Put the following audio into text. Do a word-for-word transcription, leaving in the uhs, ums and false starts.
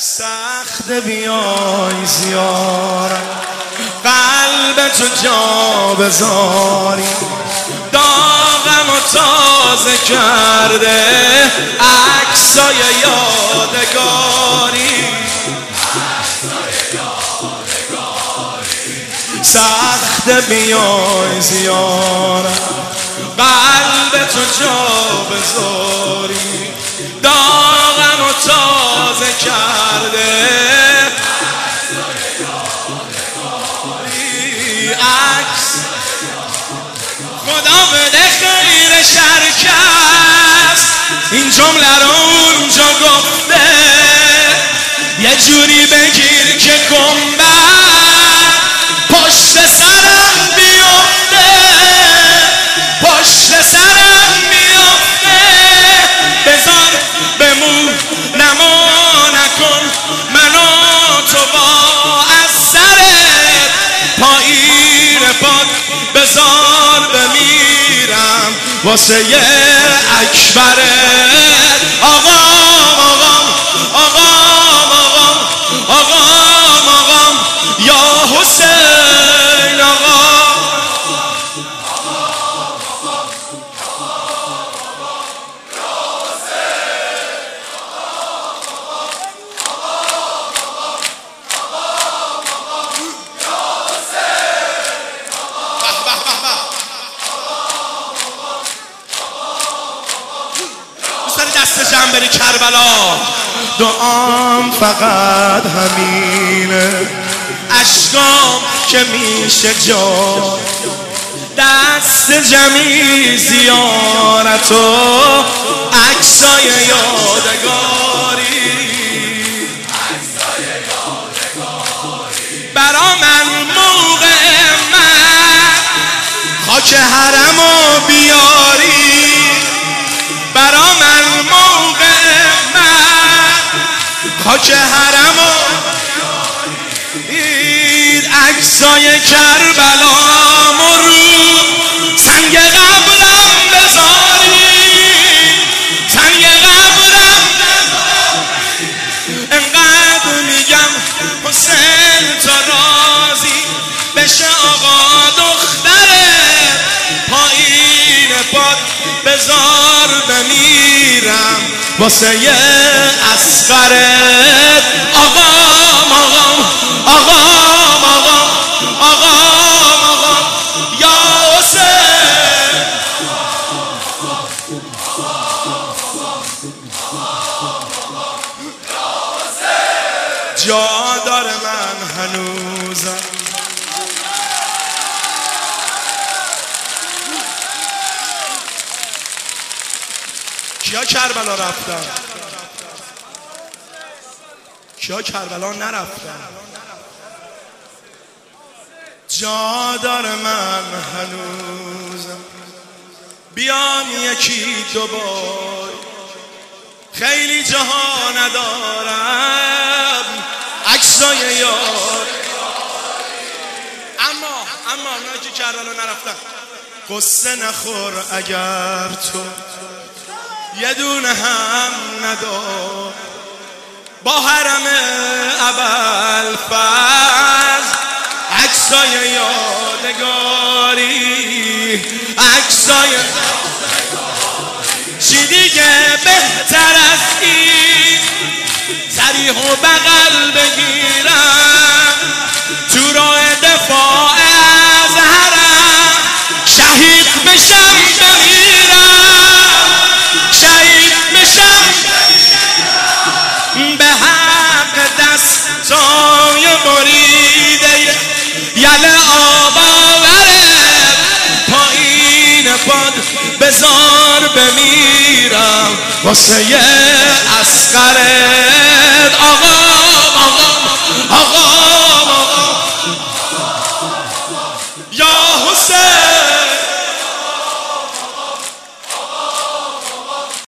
سخت بیای زیارت قلب تو جا بذاری، داغم و تازه کرده عکسای یادگاری. سخت بیای زیارت قلب تو جا بذاری، داغم و تازه کرده عکس. خدا بده خیر شرکست این جمله رو اونجا گفته، یه جوری بگیر که گنبد پشت سرم بیفته، پشت سرم بیفته. بذار بمون نما نکن منو تو با از سرت، پایین پاد بذار بمیرم واسه یه اکبرت. آقام آقام آقام آقام آقام آقام یا حسین آقام. دست جمع بری کربلا، دعام فقط همینه، اشکام که میشه جا، دست جمعی زیارت و عکسای یادگاری. برا من موقع من خاک حرمو بیاری، برا من موقع من خاک حرمو این عکسای کربلا مرو سنگ قبرم بذاری، سنگ قبرم انقدر میگم حسین تا راضی بشه آقا دختره، پایین پاد بذار بمیرم واسه یه اصغرت. آقام آقام آقام آقام آقام آقام یا حسین. جا داره من هنوزم کیا کربلا رفتن؟ کیا کربلا نرفتن؟ جا داره من هنوزم بیام یکی دوبار، خیلی جاها ندارم عکسای یار. اما اما اونایی که کربلا نرفتن قصه نخور اگر تو یه دونه هم ندار، با حرم ابوالفضل عکسای یادگاری، عکسای چی دیگه بهتر از این صریح و بغل بگیرم تو راه دفاع از حرم، شهید بشم بمیرم، شهید بشم به حق دستای بریده یله آب آوره، پایین پاد بذار بمیرم واسه یه اصغره.